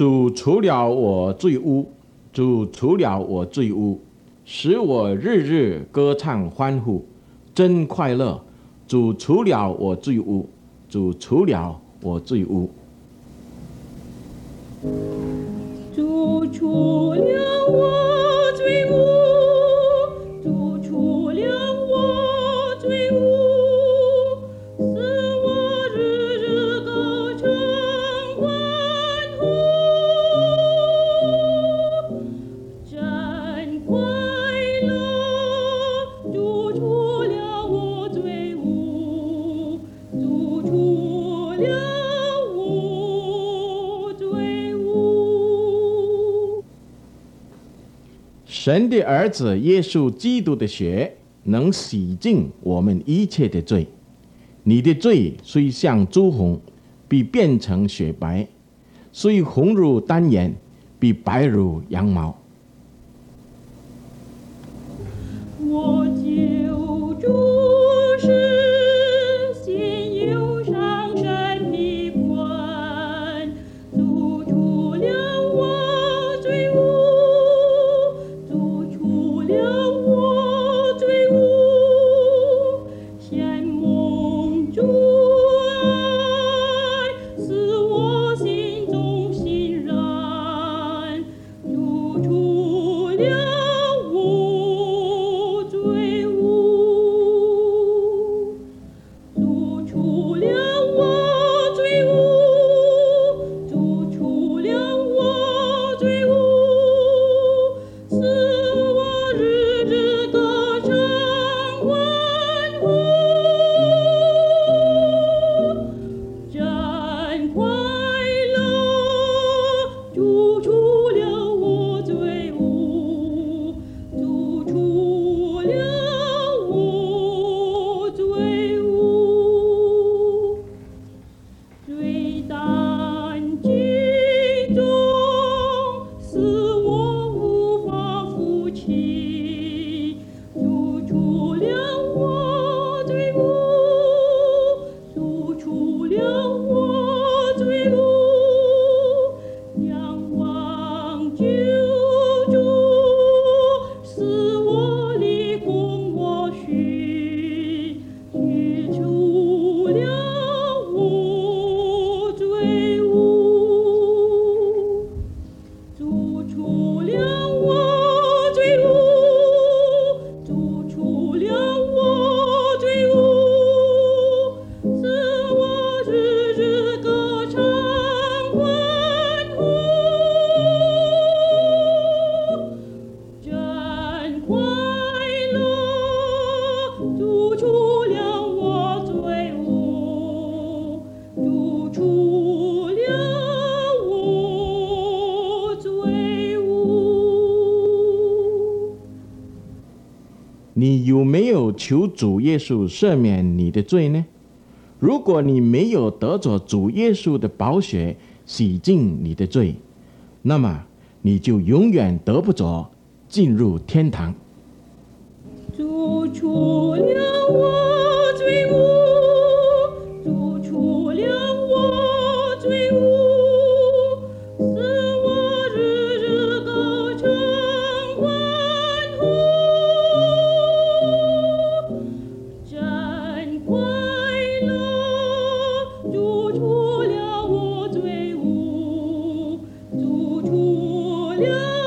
主除了我罪污，主除了我罪污，使我日日歌唱欢呼，真快乐。主除了我罪污，主除了我罪污。 主除了我罪污，主除了我罪污，使我日日歌唱欢呼，真快乐。主除了我罪污，主除了我罪污。 神的儿子耶稣基督的血能洗净我们一切的罪。你的罪虽像朱红，必变成雪白；虽红如丹颜，必白如羊毛。 我救主是心忧伤神的冠，主除了我罪污，主除了我罪污，显蒙主爱，使我心中欣然，主除了我罪污，主除了我罪污，主除了我罪污，使我日日歌唱欢呼，真快乐。主除了我罪污，主除了我罪污，罪担极重，使我无法负起。主除了我罪污，主除了我罪污，仰望救主，使我离空我许，去除了我罪污，主除了我罪污，主除了我罪污，使我日日歌唱欢呼，真快乐。主除了我罪污，主除了我罪污。 你有没有求主耶稣赦免你的罪呢？如果你没有得着主耶稣的宝血洗净你的罪，那么你就永远得不着进入天堂。 主除了我罪污，主除了我罪污，使我日日歌唱欢呼，真快乐。主除了我罪污，主除了